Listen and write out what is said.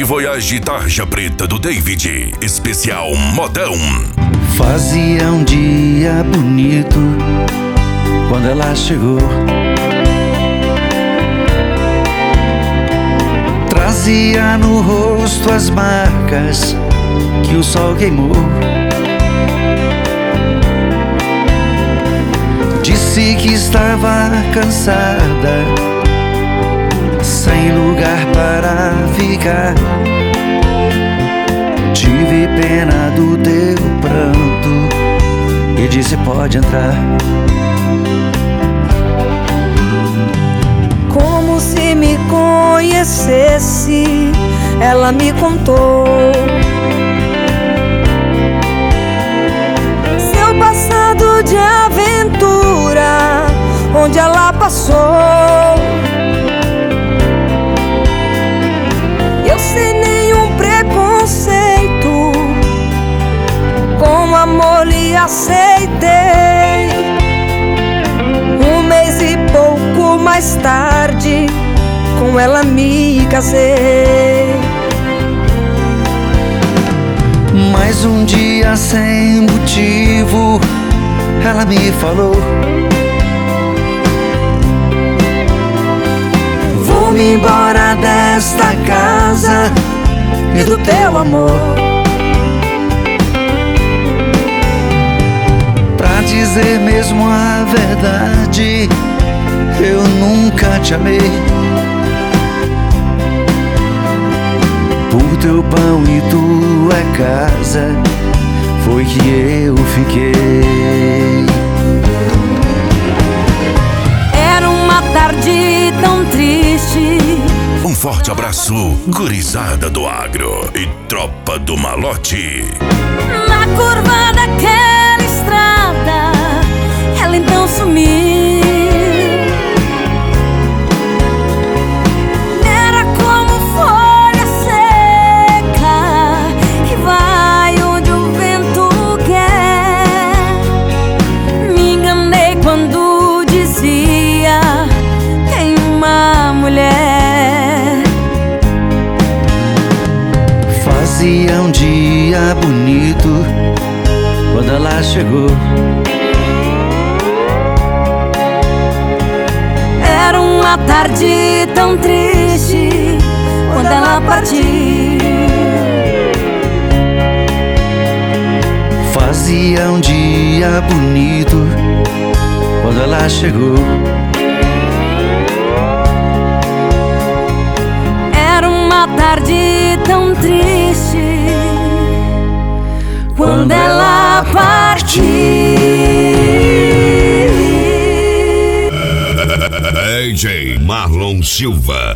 Voyage Tarja Preta do David, especial modão. Fazia um dia bonito quando ela chegou. Trazia no rosto as marcas que o sol queimou. Disse que estava cansada, sem lugar para ficar. Tive pena do teu pranto e disse: pode entrar. Como se me conhecesse, ela me contou seu passado de aventura, onde ela passou. Eu sem nenhum preconceito, com amor lhe aceitei. Um mês e pouco mais tarde, com ela me casei. Mais um dia sem motivo, ela me falou: vou-me embora desta casa e do teu amor. Pra dizer mesmo a verdade, eu nunca te amei. Por teu pão e tua casa foi que eu fiquei. Era uma tarde tão triste. Um forte abraço, gurizada do agro e tropa do malote. Na curva daquela estrada, ela então sumiu. Era como folha seca que vai onde o vento quer. Me enganei quando dizia: tem uma mulher. Fazia um dia bonito quando ela chegou. Era uma tarde tão triste quando ela partiu. Fazia um dia bonito quando ela chegou. Era uma tarde tão triste quando ela partiu. DJ Marlon Silva.